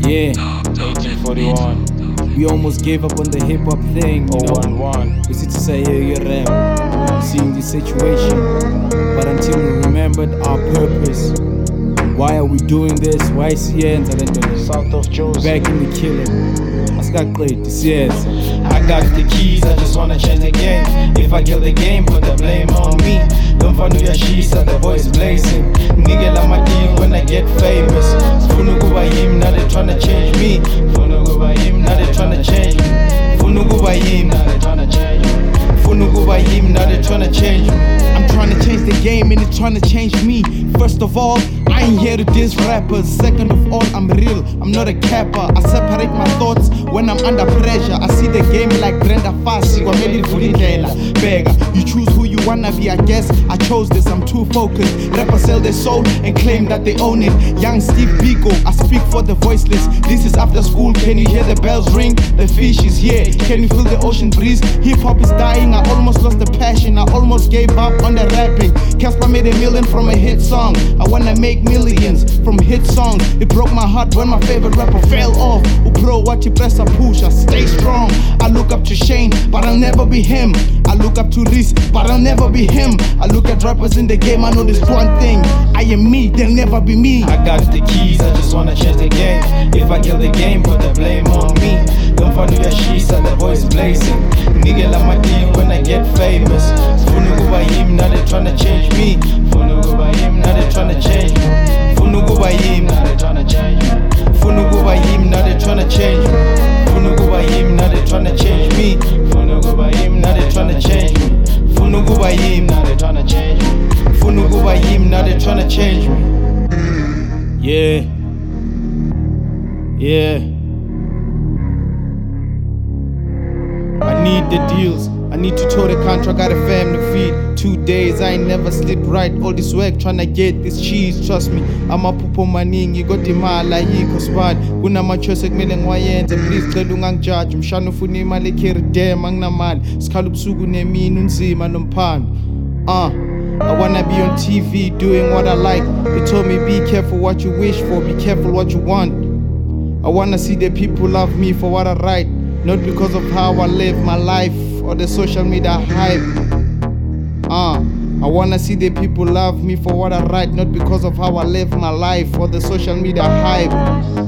Yeah, 1841, we almost gave up on the hip hop thing, you know. 011. We sit to say, yeah, you're rap, seeing the situation, but until we remembered our purpose. Why are we doing this? Why is it South of Joseph. back in the killing? What's got great? This is. I got the keys, I just wanna change the game. If I kill the game, put the blame on me. Don't find your sheets, the boys blazing. Nigga like my team when I get famous. Funugu by him, now they tryna change me. Funugu by him, now they tryna change me. Funugu by him, now they tryna change me. Funugu by him, now they tryna change me. I'm trying to change the game and it's trying to change me. First of all, I ain't here to diss rappers. Second of all, I'm real, I'm not a capper. I separate my thoughts when I'm under pressure. I see the game like Brenda Fassie. Beggar, you choose who you wanna be, I guess. I chose this, I'm too focused. Rappers sell their soul and claim that they own it. Young Steve Biko, I speak for the voiceless. This is after school, can you hear the bells ring? The fish is here, can you feel the ocean breeze? Hip hop is dying, I almost lost the passion. I almost gave up on the rapping. Casper made $1 million from a hit song. I wanna make millions from hit songs. It broke my heart when my favorite rapper fell off. Bro, what you press a push, I stay strong. I look up to Shane, but I'll never be him. I look up to Reese, but I'll never be him. I look at rappers in the game, I know this one thing. I am me, they'll never be me. I got the keys, I just wanna change the game. If I kill the game, put the blame on me. Don't find your sheets, the boys blazing. Nigga like my team when I get famous. Funugu by him, now they tryna change me. Funugu by him, now they tryna change me. Funugu by him, now they tryna change me. Funugu by him, now they tryna change me. Funugu by him, now they tryna change me. Funugu by him, now they tryna change me. Funugu by him, now they tryna change me. Funugu by him, now they tryna change me. Yeah. Yeah. I need the deals, I need to tow the contract, got a family to feed. 2 days, I ain't never sleep right. All this work tryna get this cheese, trust me. I'm a pupo maningi, got the mala yiko squad. Kuna machozi kumele ngiwayenze, please cela ungangijudge. Mshana ufuna imali ekheri damn anginamali. Sikhala ubusuku nemini unzima nomphando. I wanna be on TV doing what I like. They told me be careful what you wish for, be careful what you want. I wanna see the people love me for what I write, not because of how I live my life or the social media hype. I wanna see the people love me for what I write, not because of how I live my life or the social media hype.